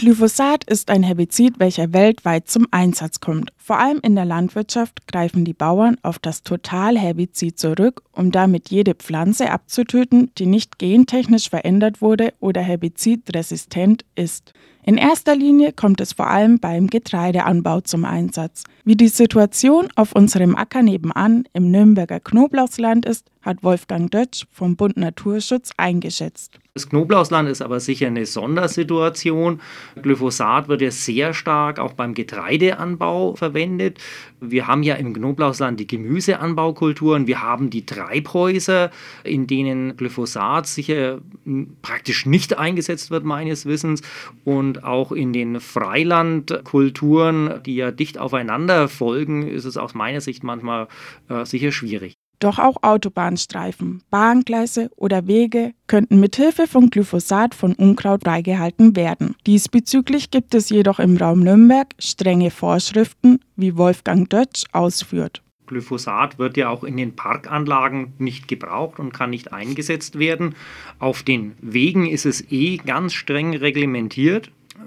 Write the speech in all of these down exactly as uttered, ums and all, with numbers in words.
Glyphosat ist ein Herbizid, welcher weltweit zum Einsatz kommt. Vor allem in der Landwirtschaft greifen die Bauern auf das Totalherbizid zurück, um damit jede Pflanze abzutöten, die nicht gentechnisch verändert wurde oder herbizidresistent ist. In erster Linie kommt es vor allem beim Getreideanbau zum Einsatz. Wie die Situation auf unserem Acker nebenan im Nürnberger Knoblauchsland ist, hat Wolfgang Dötsch vom Bund Naturschutz eingeschätzt. Das Knoblauchsland ist aber sicher eine Sondersituation. Glyphosat wird ja sehr stark auch beim Getreideanbau verwendet. Wir haben ja im Knoblauchsland die Gemüseanbaukulturen, wir haben die Treibhäuser, in denen Glyphosat sicher praktisch nicht eingesetzt wird, meines Wissens. Und auch in den Freilandkulturen, die ja dicht aufeinander folgen, ist es aus meiner Sicht manchmal äh, sicher schwierig. Doch auch Autobahnstreifen, Bahngleise oder Wege könnten mithilfe von Glyphosat von Unkraut freigehalten werden. Diesbezüglich gibt es jedoch im Raum Nürnberg strenge Vorschriften, wie Wolfgang Dötsch ausführt. Glyphosat wird ja auch in den Parkanlagen nicht gebraucht und kann nicht eingesetzt werden. Auf den Wegen ist es eh ganz streng reglementiert.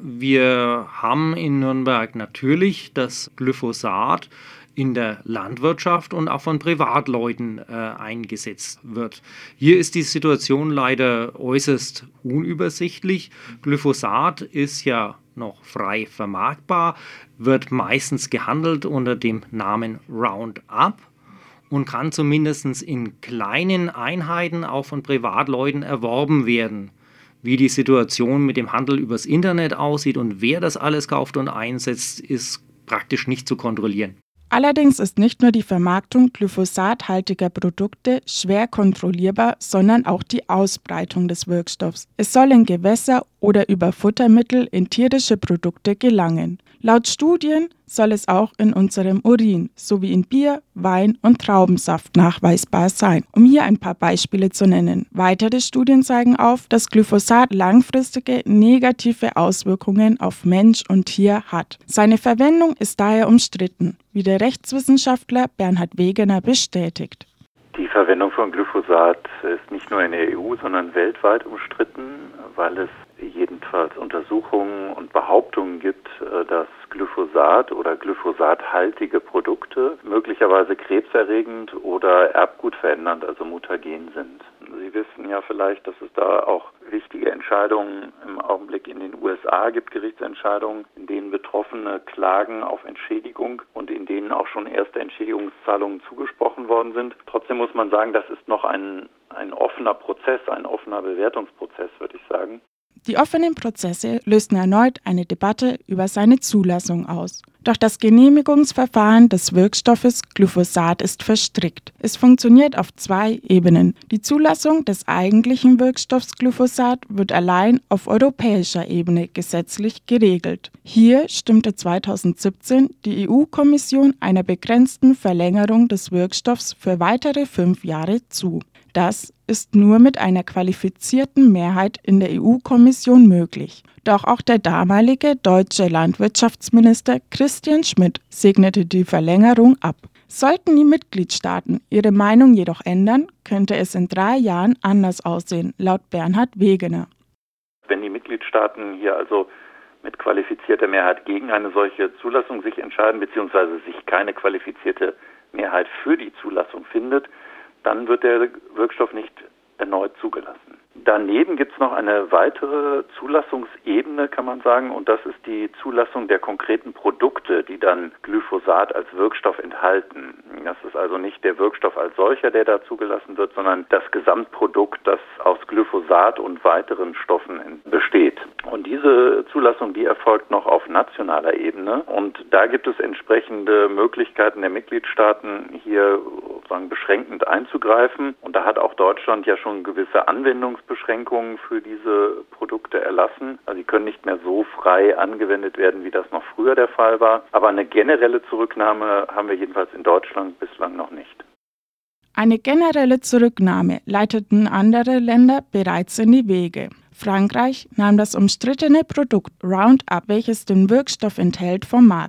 Wir haben in Nürnberg natürlich das Glyphosat in der Landwirtschaft und auch von Privatleuten äh, eingesetzt wird. Hier ist die Situation leider äußerst unübersichtlich. Glyphosat ist ja noch frei vermarktbar, wird meistens gehandelt unter dem Namen Roundup und kann zumindest in kleinen Einheiten auch von Privatleuten erworben werden. Wie die Situation mit dem Handel übers Internet aussieht und wer das alles kauft und einsetzt, ist praktisch nicht zu kontrollieren. Allerdings ist nicht nur die Vermarktung glyphosathaltiger Produkte schwer kontrollierbar, sondern auch die Ausbreitung des Wirkstoffs. Es soll in Gewässer oder über Futtermittel in tierische Produkte gelangen. Laut Studien soll es auch in unserem Urin sowie in Bier, Wein und Traubensaft nachweisbar sein, um hier ein paar Beispiele zu nennen. Weitere Studien zeigen auf, dass Glyphosat langfristige negative Auswirkungen auf Mensch und Tier hat. Seine Verwendung ist daher umstritten, wie der Rechtswissenschaftler Bernhard Wegener bestätigt. Die Verwendung von Glyphosat ist nicht nur in der E U, sondern weltweit umstritten, weil es jedenfalls Untersuchungen und Behauptungen gibt, dass Glyphosat oder glyphosathaltige Produkte möglicherweise krebserregend oder erbgutverändernd, also mutagen sind. Sie wissen ja vielleicht, dass es da auch wichtige Entscheidungen im Augenblick in den U S A gibt, Gerichtsentscheidungen, in denen Betroffene klagen auf Entschädigung und in denen auch schon erste Entschädigungszahlungen zugesprochen worden sind. Trotzdem muss man sagen, das ist noch ein, ein offener Prozess, ein offener Bewertungsprozess, würde ich sagen. Die offenen Prozesse lösten erneut eine Debatte über seine Zulassung aus. Doch das Genehmigungsverfahren des Wirkstoffes Glyphosat ist verstrickt. Es funktioniert auf zwei Ebenen. Die Zulassung des eigentlichen Wirkstoffs Glyphosat wird allein auf europäischer Ebene gesetzlich geregelt. Hier stimmte zweitausendsiebzehn die E U-Kommission einer begrenzten Verlängerung des Wirkstoffs für weitere fünf Jahre zu. Das ist nur mit einer qualifizierten Mehrheit in der E U-Kommission möglich. Doch auch der damalige deutsche Landwirtschaftsminister Christian Schmidt segnete die Verlängerung ab. Sollten die Mitgliedstaaten ihre Meinung jedoch ändern, könnte es in drei Jahren anders aussehen, laut Bernhard Wegener. Wenn die Mitgliedstaaten hier also mit qualifizierter Mehrheit gegen eine solche Zulassung sich entscheiden, beziehungsweise sich keine qualifizierte Mehrheit für die Zulassung findet, dann wird der Wirkstoff nicht erneut zugelassen. Daneben gibt es noch eine weitere Zulassungsebene, kann man sagen, und das ist die Zulassung der konkreten Produkte, die dann Glyphosat als Wirkstoff enthalten. Das ist also nicht der Wirkstoff als solcher, der da zugelassen wird, sondern das Gesamtprodukt, das aus Glyphosat und weiteren Stoffen besteht. Und diese Zulassung, die erfolgt noch auf nationaler Ebene, und da gibt es entsprechende Möglichkeiten der Mitgliedstaaten, hier sozusagen beschränkend einzugreifen. Und da hat auch Deutschland ja schon gewisse Anwendungsbeschränkungen für diese Produkte erlassen. Also sie können nicht mehr so frei angewendet werden, wie das noch früher der Fall war. Aber eine generelle Zurücknahme haben wir jedenfalls in Deutschland bislang noch nicht. Eine generelle Zurücknahme leiteten andere Länder bereits in die Wege. Frankreich nahm das umstrittene Produkt Roundup, welches den Wirkstoff enthält, vom Markt.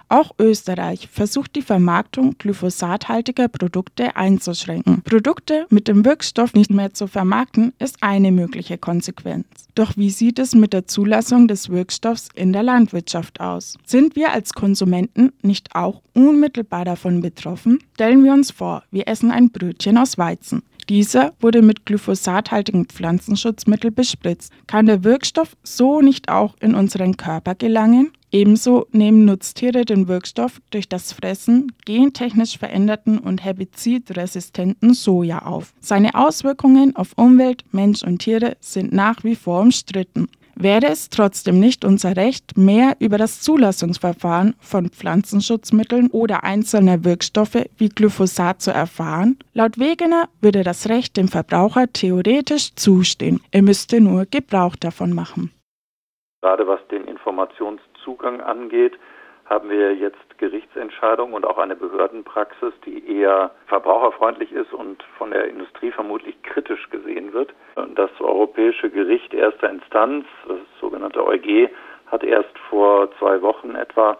Auch Österreich versucht die Vermarktung glyphosathaltiger Produkte einzuschränken. Produkte mit dem Wirkstoff nicht mehr zu vermarkten, ist eine mögliche Konsequenz. Doch wie sieht es mit der Zulassung des Wirkstoffs in der Landwirtschaft aus? Sind wir als Konsumenten nicht auch unmittelbar davon betroffen? Stellen wir uns vor, wir essen ein Brötchen aus Weizen. Dieser wurde mit glyphosathaltigen Pflanzenschutzmitteln bespritzt. Kann der Wirkstoff so nicht auch in unseren Körper gelangen? Ebenso nehmen Nutztiere den Wirkstoff durch das Fressen gentechnisch veränderten und herbizidresistenten Soja auf. Seine Auswirkungen auf Umwelt, Mensch und Tiere sind nach wie vor umstritten. Wäre es trotzdem nicht unser Recht, mehr über das Zulassungsverfahren von Pflanzenschutzmitteln oder einzelner Wirkstoffe wie Glyphosat zu erfahren? Laut Wegener würde das Recht dem Verbraucher theoretisch zustehen. Er müsste nur Gebrauch davon machen. Gerade was den Informationszugang angeht, haben wir jetzt Gerichtsentscheidungen und auch eine Behördenpraxis, die eher verbraucherfreundlich ist und von der Industrie vermutlich kritisch gesehen wird. Das Europäische Gericht erster Instanz, das sogenannte EuG, hat erst vor zwei Wochen etwa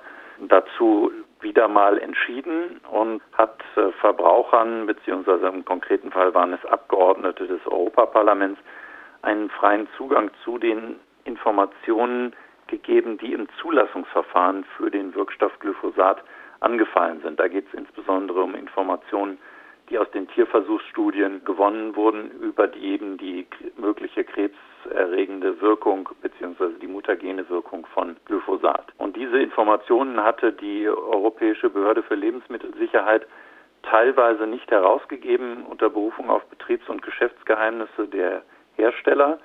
dazu wieder mal entschieden und hat Verbrauchern, beziehungsweise im konkreten Fall waren es Abgeordnete des Europaparlaments, einen freien Zugang zu den Informationen gegeben, die im Zulassungsverfahren für den Wirkstoff Glyphosat angefallen sind. Da geht es insbesondere um Informationen, die aus den Tierversuchsstudien gewonnen wurden, über die eben die mögliche krebserregende Wirkung bzw. die mutagene Wirkung von Glyphosat. Und diese Informationen hatte die Europäische Behörde für Lebensmittelsicherheit teilweise nicht herausgegeben unter Berufung auf Betriebs- und Geschäftsgeheimnisse der Hersteller.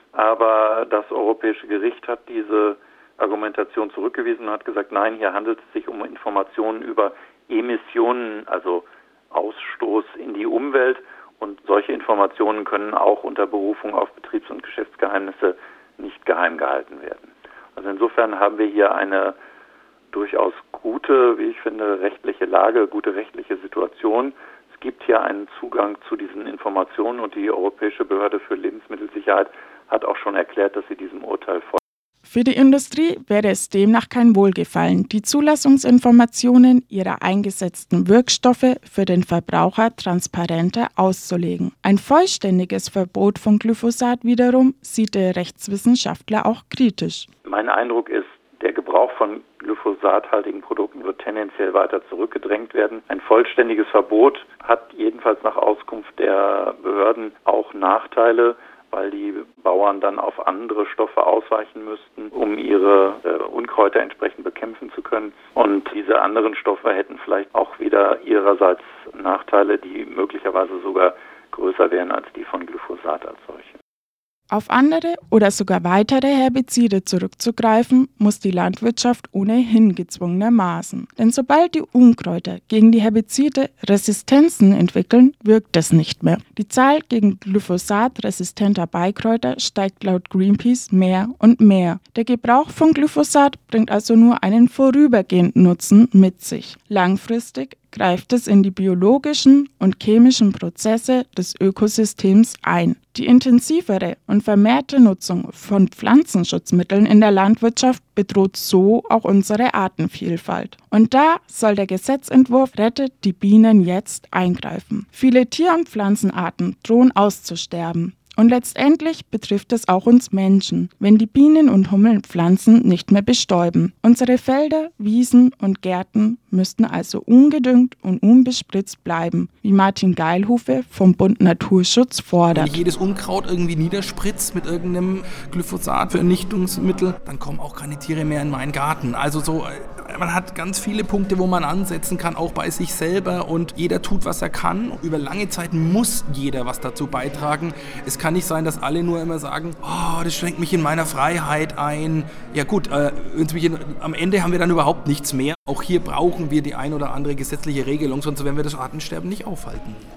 Aber das Europäische Gericht hat diese Argumentation zurückgewiesen und hat gesagt, nein, hier handelt es sich um Informationen über Emissionen, also Ausstoß in die Umwelt. Und solche Informationen können auch unter Berufung auf Betriebs- und Geschäftsgeheimnisse nicht geheim gehalten werden. Also insofern haben wir hier eine durchaus gute, wie ich finde, rechtliche Lage, gute rechtliche Situation. Es gibt hier einen Zugang zu diesen Informationen und die Europäische Behörde für Lebensmittelsicherheit hat auch schon erklärt, dass sie diesem Urteil folgt. Für die Industrie wäre es demnach kein Wohlgefallen, die Zulassungsinformationen ihrer eingesetzten Wirkstoffe für den Verbraucher transparenter auszulegen. Ein vollständiges Verbot von Glyphosat wiederum sieht der Rechtswissenschaftler auch kritisch. Mein Eindruck ist, der Gebrauch von glyphosathaltigen Produkten wird tendenziell weiter zurückgedrängt werden. Ein vollständiges Verbot hat jedenfalls nach Auskunft der Behörden auch Nachteile, weil die Bauern dann auf andere Stoffe ausweichen müssten, um ihre äh, Unkräuter entsprechend bekämpfen zu können. Und diese anderen Stoffe hätten vielleicht auch wieder ihrerseits Nachteile, die möglicherweise sogar größer wären als die von Glyphosat als solche. Auf andere oder sogar weitere Herbizide zurückzugreifen, muss die Landwirtschaft ohnehin gezwungenermaßen. Denn sobald die Unkräuter gegen die Herbizide Resistenzen entwickeln, wirkt es nicht mehr. Die Zahl gegen Glyphosat resistenter Beikräuter steigt laut Greenpeace mehr und mehr. Der Gebrauch von Glyphosat bringt also nur einen vorübergehenden Nutzen mit sich. Langfristig greift es in die biologischen und chemischen Prozesse des Ökosystems ein. Die intensivere und vermehrte Nutzung von Pflanzenschutzmitteln in der Landwirtschaft bedroht so auch unsere Artenvielfalt. Und da soll der Gesetzentwurf Rettet die Bienen jetzt eingreifen. Viele Tier- und Pflanzenarten drohen auszusterben. Und letztendlich betrifft es auch uns Menschen, wenn die Bienen und Hummeln Pflanzen nicht mehr bestäuben. Unsere Felder, Wiesen und Gärten müssten also ungedüngt und unbespritzt bleiben, wie Martin Geilhufe vom Bund Naturschutz fordert. Wenn ich jedes Unkraut irgendwie niederspritzt mit irgendeinem Glyphosat-Vernichtungsmittel, dann kommen auch keine Tiere mehr in meinen Garten. Also so, man hat ganz viele Punkte, wo man ansetzen kann, auch bei sich selber, und jeder tut, was er kann. Über lange Zeit muss jeder was dazu beitragen. Es kann nicht sein, dass alle nur immer sagen, oh, das schränkt mich in meiner Freiheit ein. Ja gut, äh, in, am Ende haben wir dann überhaupt nichts mehr. Auch hier brauchen wir die ein oder andere gesetzliche Regelung, sonst werden wir das Artensterben nicht aufhalten.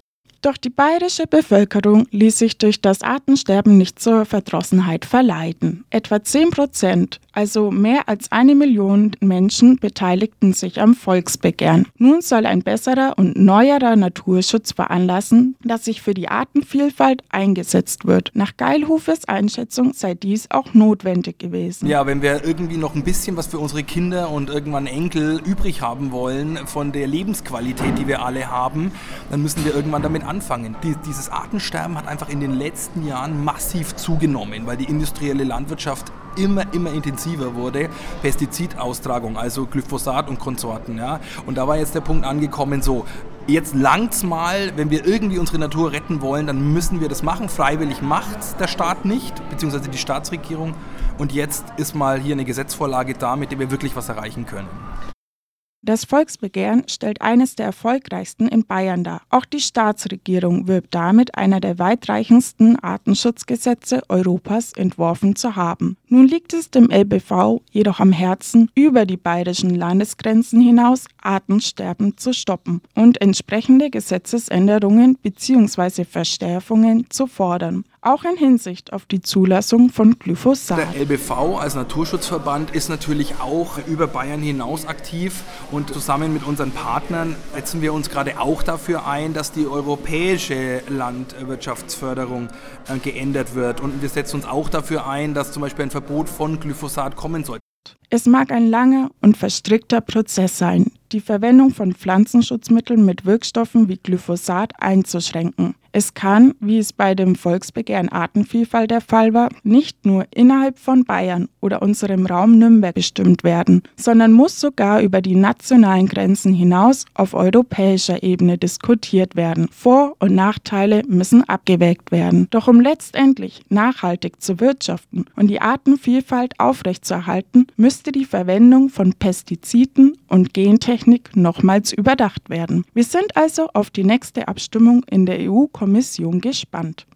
Doch die bayerische Bevölkerung ließ sich durch das Artensterben nicht zur Verdrossenheit verleiten. Etwa zehn Prozent, also mehr als eine Million Menschen, beteiligten sich am Volksbegehren. Nun soll ein besserer und neuerer Naturschutz veranlassen, dass sich für die Artenvielfalt eingesetzt wird. Nach Geilhufes Einschätzung sei dies auch notwendig gewesen. Ja, wenn wir irgendwie noch ein bisschen was für unsere Kinder und irgendwann Enkel übrig haben wollen von der Lebensqualität, die wir alle haben, dann müssen wir irgendwann damit anfangen. Die, dieses Artensterben hat einfach in den letzten Jahren massiv zugenommen, weil die industrielle Landwirtschaft immer, immer intensiver wurde. Pestizidaustragung, also Glyphosat und Konsorten. Ja. Und da war jetzt der Punkt angekommen, so, jetzt langt's mal, wenn wir irgendwie unsere Natur retten wollen, dann müssen wir das machen. Freiwillig macht der Staat nicht, beziehungsweise die Staatsregierung. Und jetzt ist mal hier eine Gesetzvorlage da, mit der wir wirklich was erreichen können. Das Volksbegehren stellt eines der erfolgreichsten in Bayern dar. Auch die Staatsregierung wirbt damit, einer der weitreichendsten Artenschutzgesetze Europas entworfen zu haben. Nun liegt es dem L B V jedoch am Herzen, über die bayerischen Landesgrenzen hinaus Artensterben zu stoppen und entsprechende Gesetzesänderungen bzw. Verstärkungen zu fordern. Auch in Hinsicht auf die Zulassung von Glyphosat. Der L B V als Naturschutzverband ist natürlich auch über Bayern hinaus aktiv und zusammen mit unseren Partnern setzen wir uns gerade auch dafür ein, dass die europäische Landwirtschaftsförderung geändert wird. Und wir setzen uns auch dafür ein, dass zum Beispiel ein Verbot von Glyphosat kommen soll. Es mag ein langer und verstrickter Prozess sein, die Verwendung von Pflanzenschutzmitteln mit Wirkstoffen wie Glyphosat einzuschränken. Es kann, wie es bei dem Volksbegehren Artenvielfalt der Fall war, nicht nur innerhalb von Bayern oder unserem Raum Nürnberg bestimmt werden, sondern muss sogar über die nationalen Grenzen hinaus auf europäischer Ebene diskutiert werden. Vor- und Nachteile müssen abgewägt werden. Doch um letztendlich nachhaltig zu wirtschaften und die Artenvielfalt aufrechtzuerhalten, müsste die Verwendung von Pestiziden und Gentechnik nochmals überdacht werden. Wir sind also auf die nächste Abstimmung in der E U-Kommission gespannt.